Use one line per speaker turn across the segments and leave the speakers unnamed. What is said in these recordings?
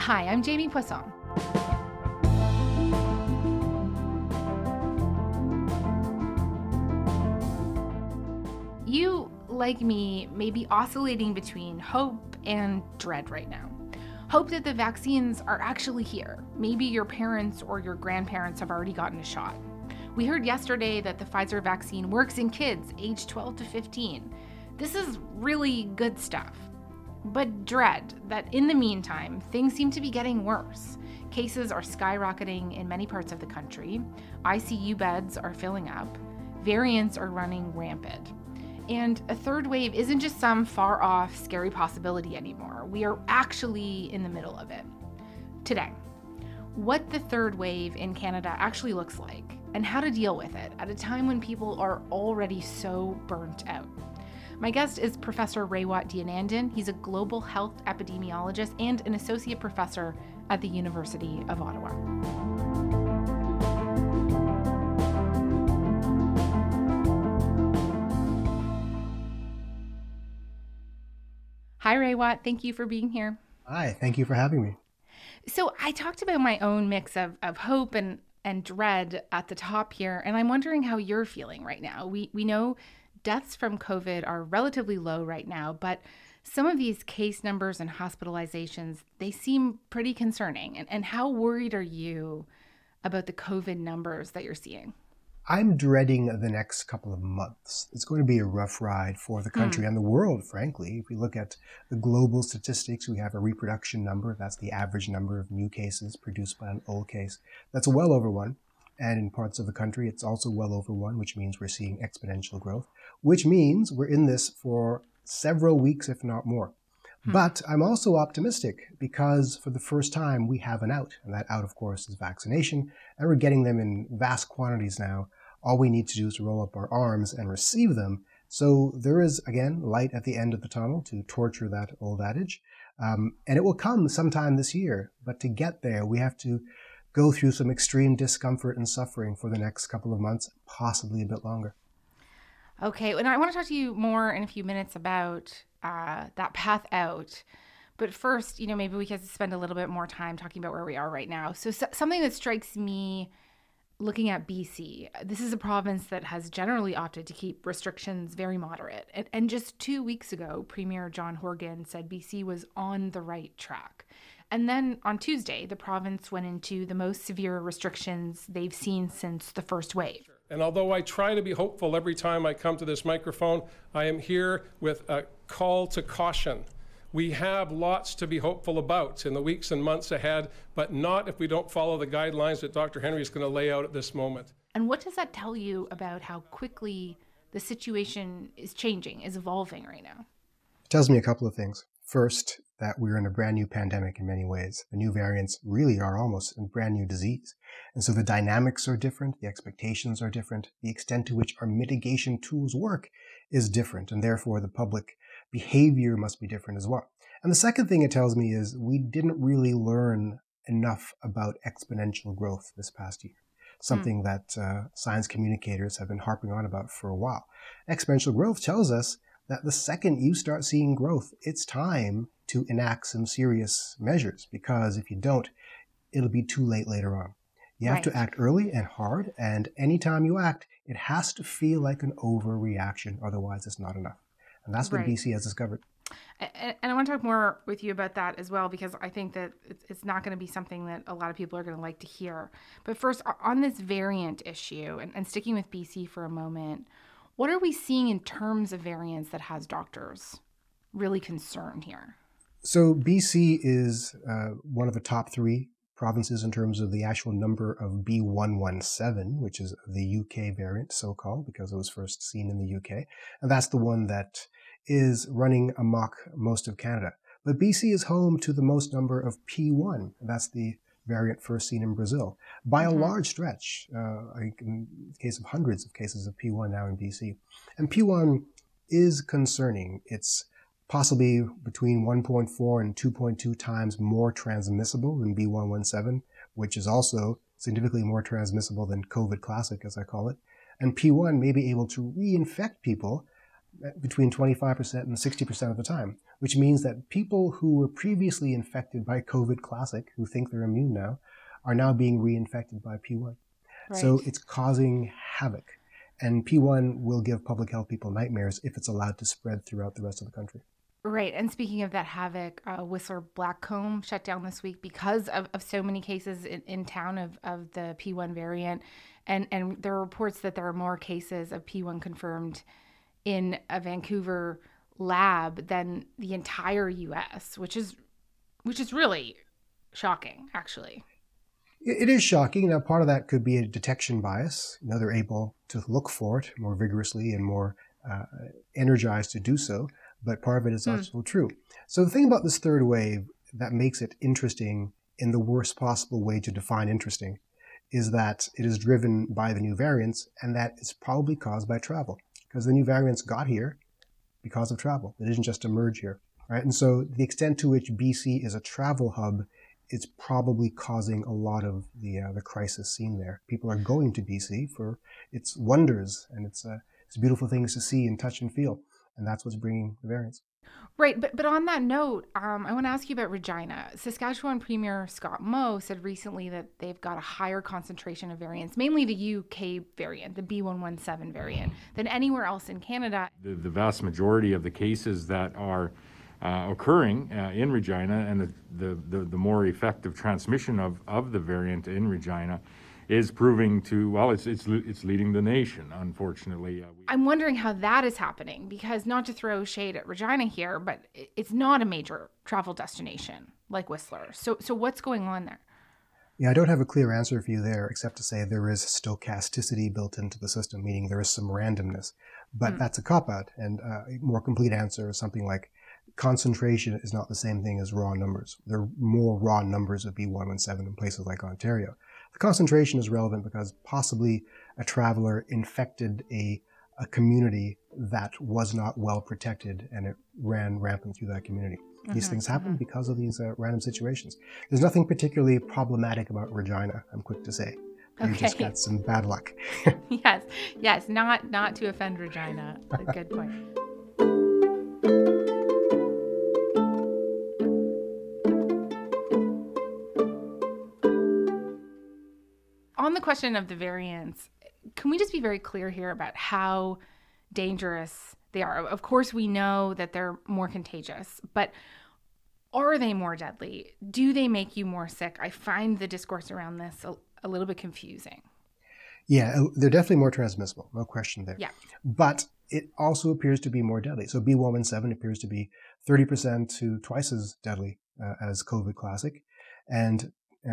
Hi, I'm Jamie Poisson. You, like me, may be oscillating between hope and dread right now. Hope that the vaccines are actually here. Maybe your parents or your grandparents have already gotten a shot. We heard yesterday that the Pfizer vaccine works in kids aged 12 to 15. This is really good stuff. But dread that in the meantime, things seem to be getting worse. Cases are skyrocketing in many parts of the country. ICU beds are filling up. Variants are running rampant. And a third wave isn't just some far-off, scary possibility anymore. We are actually in the middle of it. Today, what the third wave in Canada actually looks like and how to deal with it at a time when people are already so burnt out. My guest is Professor Rewat Deonandan. He's a global health epidemiologist and an associate professor at the University of Ottawa. Hi, Rewat. Thank you for being here.
Hi, thank you for having me.
So I talked about my own mix of hope and dread at the top here, and I'm wondering how you're feeling right now. We know deaths from COVID are relatively low right now, but some of these case numbers and hospitalizations, they seem pretty concerning. And how worried are you about the COVID numbers that you're seeing?
I'm dreading the next couple of months. It's going to be a rough ride for the country and the world, frankly. If we look at the global statistics, we have a reproduction number. That's the average number of new cases produced by an old case. That's well over one. And in parts of the country, it's also well over one, which means we're seeing exponential growth, which means we're in this for several weeks, if not more. But I'm also optimistic because for the first time, we have an out. And that out, of course, is vaccination. And we're getting them in vast quantities now. All we need to do is to roll up our arms and receive them. So there is, again, light at the end of the tunnel, to torture that old adage. And it will come sometime this year. But to get there, we have to go through some extreme discomfort and suffering for the next couple of months, possibly a bit longer.
Okay, and I want to talk to you more in a few minutes about that path out. But first, maybe we can spend a little bit more time talking about where we are right now. So something that strikes me looking at BC, this is a province that has generally opted to keep restrictions very moderate. And just 2 weeks ago, Premier John Horgan said BC was on the right track. And then on Tuesday, the province went into the most severe restrictions they've seen since the first wave.
And although I try to be hopeful every time I come to this microphone, I am here with a call to caution. We have lots to be hopeful about in the weeks and months ahead, but not if we don't follow the guidelines that Dr. Henry is going to lay out at this moment.
And what does that tell you about how quickly the situation is changing, is evolving right now?
It tells me a couple of things. First, that we're in a brand new pandemic in many ways. The new variants really are almost a brand new disease. And so the dynamics are different, the expectations are different, the extent to which our mitigation tools work is different, and therefore the public behavior must be different as well. And the second thing it tells me is we didn't really learn enough about exponential growth this past year, something that science communicators have been harping on about for a while. Exponential growth tells us that the second you start seeing growth, it's time to enact some serious measures, because if you don't, it'll be too late later on. You have to act early and hard, and anytime you act, it has to feel like an overreaction, otherwise it's not enough. And that's what BC has discovered.
And I want to talk more with you about that as well, because I think that it's not going to be something that a lot of people are going to like to hear. But first, on this variant issue, and sticking with BC for a moment, what are we seeing in terms of variants that has doctors really concerned here?
So BC is one of the top 3 provinces in terms of the actual number of B117, which is the UK variant, so-called, because it was first seen in the UK. And that's the one that is running amok most of Canada. But BC is home to the most number of P1. That's the variant first seen in Brazil by a large stretch, in the case of hundreds of cases of P1 now in BC. And P1 is concerning. It's possibly between 1.4 and 2.2 times more transmissible than B117, which is also significantly more transmissible than COVID classic, as I call it. And P1 may be able to reinfect people between 25% and 60% of the time, which means that people who were previously infected by COVID Classic, who think they're immune now, are now being reinfected by P1.
Right.
So it's causing havoc. And P1 will give public health people nightmares if it's allowed to spread throughout the rest of the country.
Right. And speaking of that havoc, Whistler Blackcomb shut down this week because of so many cases in town of the P1 variant. And there are reports that there are more cases of P1 confirmed in a Vancouver lab than the entire US, which is really shocking, actually.
It is shocking. Now, part of that could be a detection bias. They're able to look for it more vigorously and more energized to do so. But part of it is also true. So the thing about this third wave that makes it interesting in the worst possible way to define interesting is that it is driven by the new variants, and that is probably caused by travel, because the new variants got here because of travel. They didn't just emerge here, right? And so the extent to which BC is a travel hub is probably causing a lot of the crisis seen there. People are going to BC for its wonders and its beautiful things to see and touch and feel. And that's what's bringing the variants.
Right. But on that note, I want to ask you about Regina. Saskatchewan Premier Scott Moe said recently that they've got a higher concentration of variants, mainly the UK variant, the B117 variant, than anywhere else in Canada.
The vast majority of the cases that are occurring in Regina and the more effective transmission of the variant in Regina is proving to, well, it's leading the nation, unfortunately.
I'm wondering how that is happening, because not to throw shade at Regina here, but it's not a major travel destination like Whistler. So what's going on there?
Yeah, I don't have a clear answer for you there, except to say there is stochasticity built into the system, meaning there is some randomness. But that's a cop-out, and a more complete answer is something like concentration is not the same thing as raw numbers. There are more raw numbers of B117 in places like Ontario. The concentration is relevant because possibly a traveler infected a community that was not well protected, and it ran rampant through that community. These things happen because of these random situations. There's nothing particularly problematic about Regina, I'm quick to say. You just got some bad luck.
Yes, not to offend Regina. Good point. On the question of the variants, can we just be very clear here about how dangerous they are? Of course, we know that they're more contagious, but are they more deadly? Do they make you more sick? I find the discourse around this a little bit confusing.
Yeah, they're definitely more transmissible, no question there.
Yeah.
But it also appears to be more deadly. So B117 appears to be 30% to twice as deadly as COVID Classic. And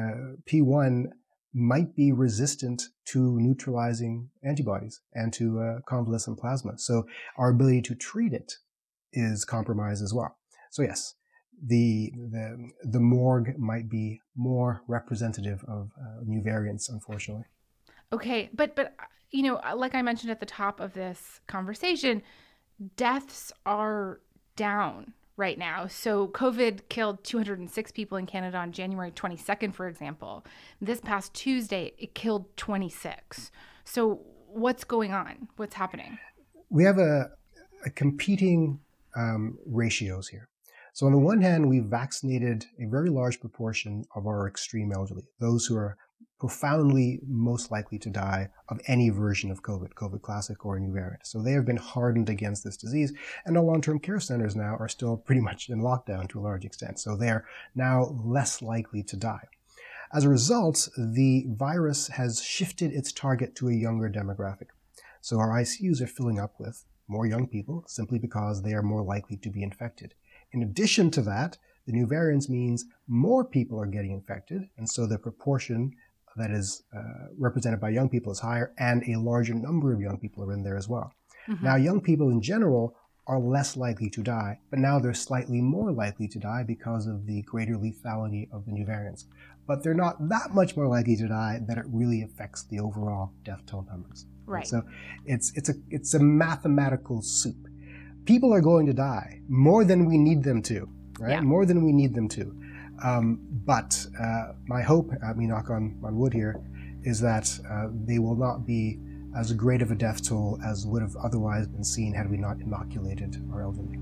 P1 might be resistant to neutralizing antibodies and to convalescent plasma. So our ability to treat it is compromised as well. So yes, the morgue might be more representative of new variants, unfortunately.
Okay, but you know, like I mentioned at the top of this conversation, deaths are down right now. So COVID killed 206 people in Canada on January 22nd, for example. This past Tuesday, it killed 26. So what's going on? What's happening?
We have a competing ratios here. So on the one hand, we've vaccinated a very large proportion of our extreme elderly, those who are profoundly most likely to die of any version of COVID Classic or a new variant. So they have been hardened against this disease, and our long-term care centers now are still pretty much in lockdown to a large extent. So they're now less likely to die. As a result, the virus has shifted its target to a younger demographic. So our ICUs are filling up with more young people simply because they are more likely to be infected. In addition to that, the new variants means more people are getting infected, and so the proportion that is represented by young people is higher, and a larger number of young people are in there as well. Now, young people in general are less likely to die, but now they're slightly more likely to die because of the greater lethality of the new variants. But they're not that much more likely to die that it really affects the overall death toll numbers.
Right.
So it's a mathematical soup. People are going to die more than we need them to, right?
Yeah.
More than we need them to. But my hope, knock on wood here, is that they will not be as great of a death toll as would have otherwise been seen had we not inoculated our elderly.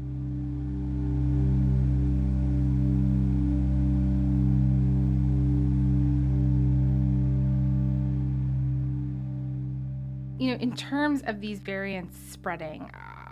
In terms of these variants spreading,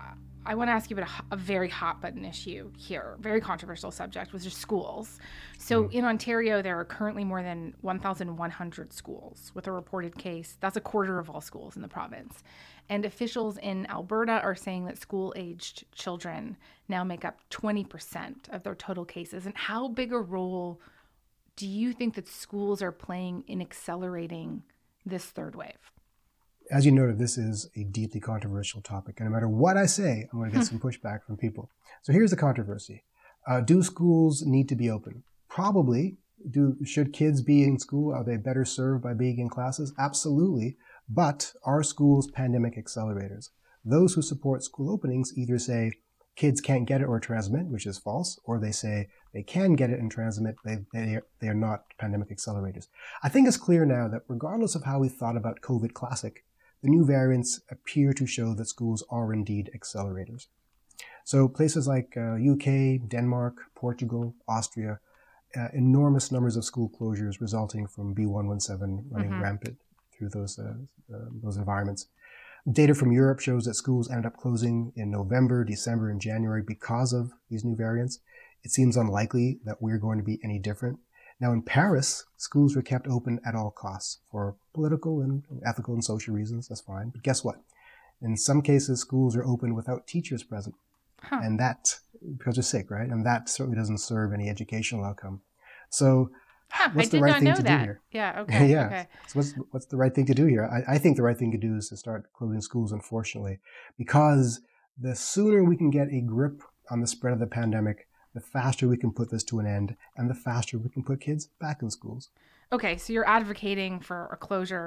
I want to ask you about a very hot button issue here, very controversial subject, which is schools. So in Ontario, there are currently more than 1,100 schools with a reported case. That's a quarter of all schools in the province. And officials in Alberta are saying that school-aged children now make up 20% of their total cases. And how big a role do you think that schools are playing in accelerating this third wave?
As you noted, this is a deeply controversial topic, and no matter what I say, I'm going to get some pushback from people. So here's the controversy. Do schools need to be open? Probably. Should kids be in school? Are they better served by being in classes? Absolutely. But are schools pandemic accelerators? Those who support school openings either say kids can't get it or transmit, which is false, or they say they can get it and transmit, they are not pandemic accelerators. I think it's clear now that regardless of how we thought about COVID Classic, the new variants appear to show that schools are indeed accelerators. So places like UK, Denmark, Portugal, Austria, enormous numbers of school closures resulting from B117 running rampant through those environments. Data from Europe shows that schools ended up closing in November, December, and January because of these new variants. It seems unlikely that we're going to be any different. Now, in Paris, schools were kept open at all costs for political and ethical and social reasons. That's fine. But guess what? In some cases, schools are open without teachers present. And that, because they're sick, right? And that certainly doesn't serve any educational outcome. So what's the right thing to do here?
Yeah, okay.
Yeah.
Okay.
So what's the right thing to do here? I think the right thing to do is to start closing schools, unfortunately, because the sooner we can get a grip on the spread of the pandemic, the faster we can put this to an end, and the faster we can put kids back in schools.
Okay, so you're advocating for a closure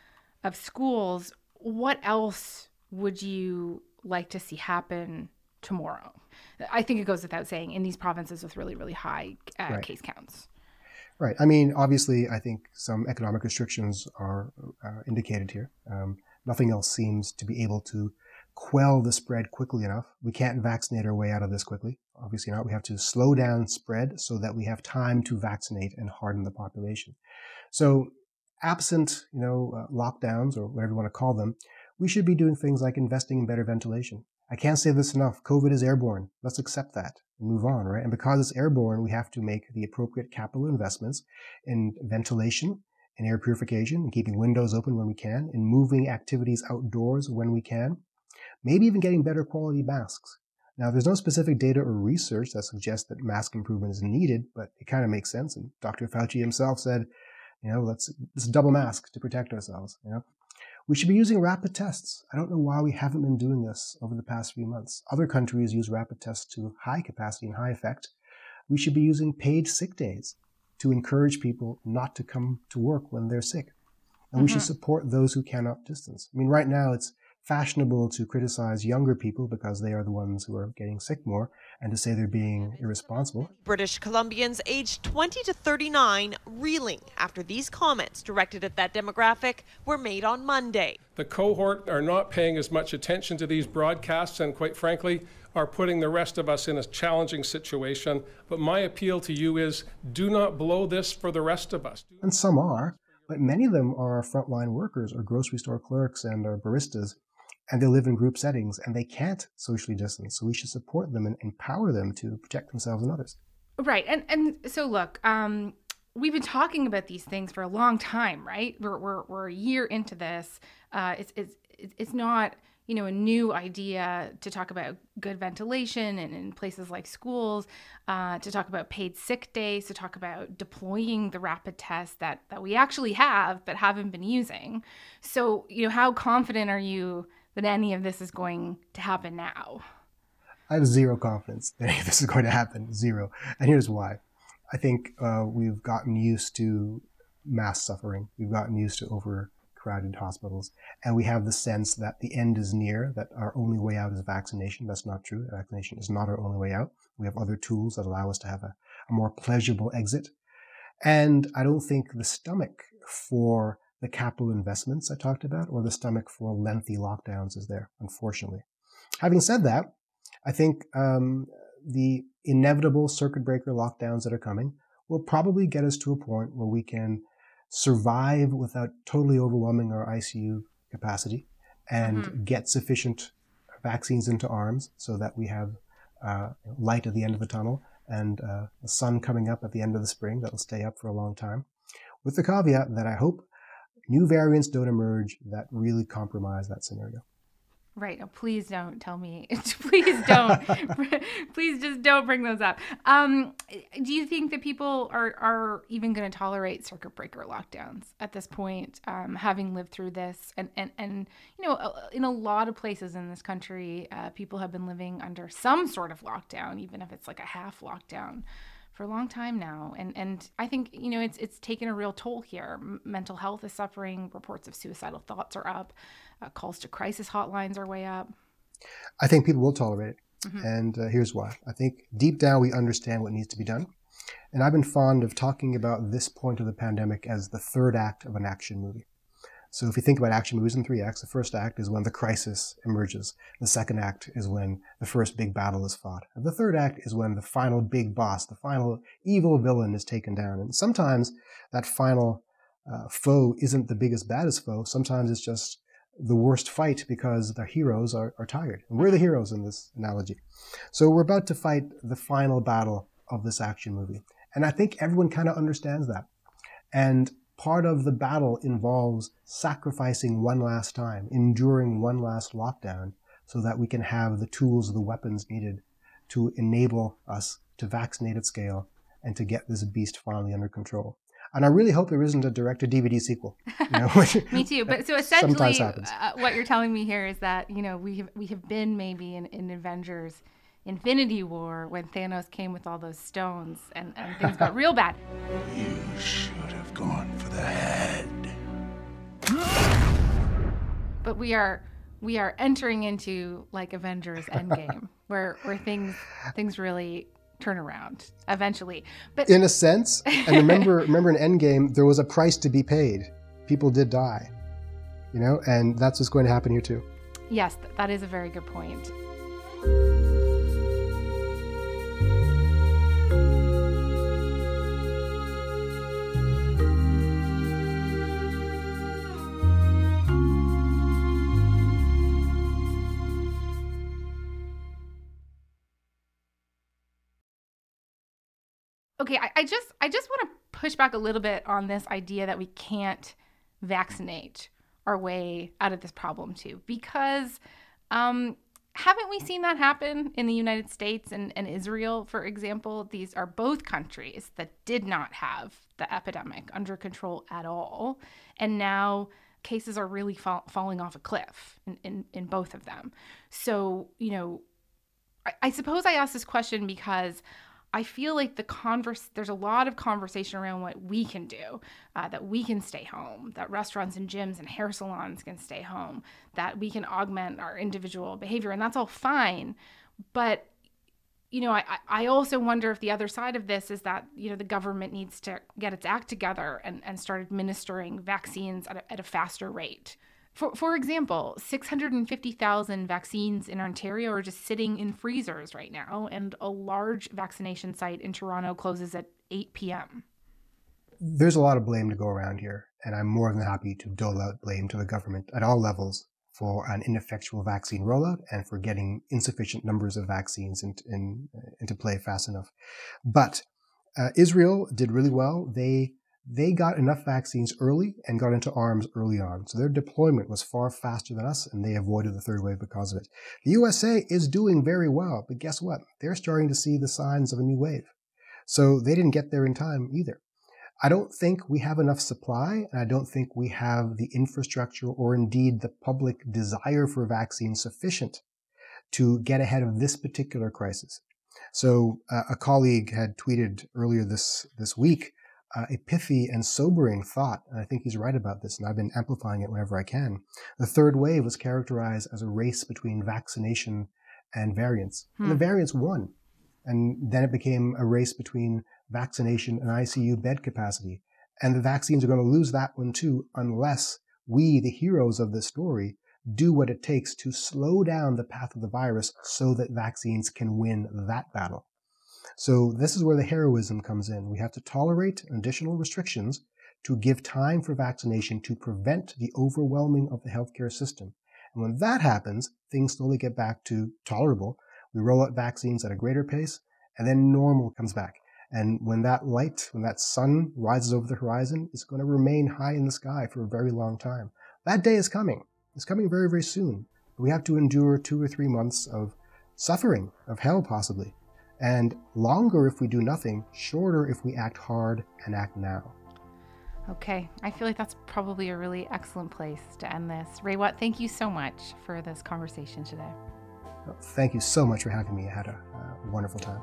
of schools. What else would you like to see happen tomorrow? I think it goes without saying in these provinces with really, really high case counts.
Right. I mean, obviously, I think some economic restrictions are indicated here. Nothing else seems to be able to quell the spread quickly enough. We can't vaccinate our way out of this quickly. Obviously not. We have to slow down spread so that we have time to vaccinate and harden the population. So absent, lockdowns or whatever you want to call them, we should be doing things like investing in better ventilation. I can't say this enough. COVID is airborne. Let's accept that and move on, right? And because it's airborne, we have to make the appropriate capital investments in ventilation, in air purification, in keeping windows open when we can, in moving activities outdoors when we can, maybe even getting better quality masks. Now, there's no specific data or research that suggests that mask improvement is needed, but it kind of makes sense. And Dr. Fauci himself said, let's double mask to protect ourselves. We should be using rapid tests. I don't know why we haven't been doing this over the past few months. Other countries use rapid tests to high capacity and high effect. We should be using paid sick days to encourage people not to come to work when they're sick. And we should support those who cannot distance. I mean, right now it's fashionable to criticize younger people because they are the ones who are getting sick more and to say they're being irresponsible.
British Columbians aged 20 to 39 reeling after these comments directed at that demographic were made on Monday.
The cohort are not paying as much attention to these broadcasts and, quite frankly, are putting the rest of us in a challenging situation. But my appeal to you is do not blow this for the rest of us.
And some are, but many of them are frontline workers or grocery store clerks and are baristas. And they live in group settings and they can't socially distance. So we should support them and empower them to protect themselves and others.
Right. And so look, we've been talking about these things for a long time, right? We're a year into this. It's not, a new idea to talk about good ventilation and in places like schools, to talk about paid sick days, to talk about deploying the rapid tests that we actually have but haven't been using. So, how confident are you that any of this is going to happen now?
I have zero confidence that any of this is going to happen. Zero. And here's why. I think we've gotten used to mass suffering. We've gotten used to overcrowded hospitals. And we have the sense that the end is near, that our only way out is vaccination. That's not true. Vaccination is not our only way out. We have other tools that allow us to have a more pleasurable exit. And I don't think the stomach for the capital investments I talked about or the stomach for lengthy lockdowns is there, unfortunately. Having said that, I think the inevitable circuit breaker lockdowns that are coming will probably get us to a point where we can survive without totally overwhelming our ICU capacity and get sufficient vaccines into arms so that we have light at the end of the tunnel and the sun coming up at the end of the spring that'll stay up for a long time. With the caveat that I hope new variants don't emerge that really compromise that scenario.
Right. Oh, please don't tell me. Please don't. Please just don't bring those up. Do you think that people are even going to tolerate circuit breaker lockdowns at this point, having lived through this? And you know, in a lot of places in this country, people have been living under some sort of lockdown, even if it's like a half lockdown, for a long time now. And I think, you know, it's taken a real toll here. Mental health is suffering. Reports of suicidal thoughts are up. Calls to crisis hotlines are way up.
I think people will tolerate it. And here's why. I think deep down we understand what needs to be done. And I've been fond of talking about this point of the pandemic as the third act of an action movie. So if you think about action movies in 3 acts, the first act is when the crisis emerges. The second act is when the first big battle is fought. And the third act is when the final big boss, the final evil villain is taken down. And sometimes that final foe isn't the biggest, baddest foe. Sometimes it's just the worst fight because the heroes are tired. And we're the heroes in this analogy. So we're about to fight the final battle of this action movie. And I think everyone kind of understands that. And part of the battle involves sacrificing one last time, enduring one last lockdown so that we can have the tools, the weapons needed to enable us to vaccinate at scale and to get this beast finally under control. And I really hope there isn't a direct-to-DVD sequel. You know,
Me too. But so essentially, what you're telling me here is that, you know, we have been maybe in Avengers Infinity War when Thanos came with all those stones and things got real bad.
You should have gone for the head.
But we are entering into like Avengers Endgame where things really turn around eventually. But
in a sense, and remember in Endgame, there was a price to be paid. People did die, you know, and that's what's going to happen here too.
Yes, that is a very good point. Okay, I just want to push back a little bit on this idea that we can't vaccinate our way out of this problem too, because haven't we seen that happen in the United States and Israel, for example? These are both countries that did not have the epidemic under control at all, and now cases are really falling off a cliff in both of them. So, you know, I suppose I ask this question because I feel like there's a lot of conversation around what we can do, that we can stay home, that restaurants and gyms and hair salons can stay home, that we can augment our individual behavior, and that's all fine. But, you know, I also wonder if the other side of this is that, you know, the government needs to get its act together and start administering vaccines at a faster rate. For example, 650,000 vaccines in Ontario are just sitting in freezers right now, and a large vaccination site in Toronto closes at 8 p.m.
There's a lot of blame to go around here, and I'm more than happy to dole out blame to the government at all levels for an ineffectual vaccine rollout and for getting insufficient numbers of vaccines into play fast enough. But Israel did really well. They got enough vaccines early and got into arms early on. So their deployment was far faster than us, and they avoided the third wave because of it. The USA is doing very well, but guess what? They're starting to see the signs of a new wave. So they didn't get there in time either. I don't think we have enough supply, and I don't think we have the infrastructure or indeed the public desire for vaccines sufficient to get ahead of this particular crisis. So a colleague had tweeted earlier this week a pithy and sobering thought, and I think he's right about this, and I've been amplifying it whenever I can. The third wave was characterized as a race between vaccination and variants. And the variants won. And then it became a race between vaccination and ICU bed capacity. And the vaccines are going to lose that one too, unless we, the heroes of this story, do what it takes to slow down the path of the virus so that vaccines can win that battle. So this is where the heroism comes in. We have to tolerate additional restrictions to give time for vaccination to prevent the overwhelming of the healthcare system. And when that happens, things slowly get back to tolerable. We roll out vaccines at a greater pace, and then normal comes back. And when that light, when that sun rises over the horizon, it's going to remain high in the sky for a very long time. That day is coming. It's coming very, very soon. We have to endure 2 or 3 months of suffering, of hell possibly. And longer if we do nothing, shorter if we act hard and act now.
Okay, I feel like that's probably a really excellent place to end this. Raywat, thank you so much for this conversation today.
Well, thank you so much for having me. I had a wonderful time.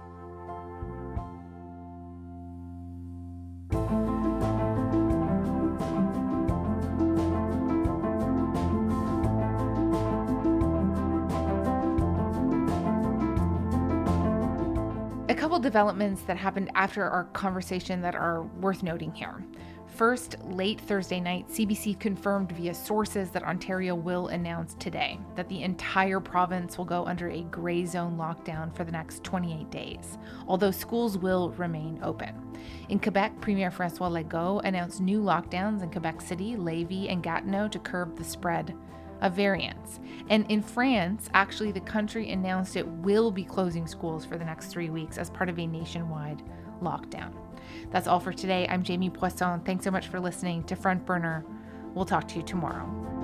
A couple developments that happened after our conversation that are worth noting here. First, late Thursday night, CBC confirmed via sources that Ontario will announce today that the entire province will go under a gray zone lockdown for the next 28 days, although schools will remain open. In Quebec, Premier François Legault announced new lockdowns in Quebec City, Lévis, and Gatineau to curb the spread of variants. And in France, actually, the country announced it will be closing schools for the next 3 weeks as part of a nationwide lockdown. That's all for today. I'm Jamie Poisson. Thanks so much for listening to Front Burner. We'll talk to you tomorrow.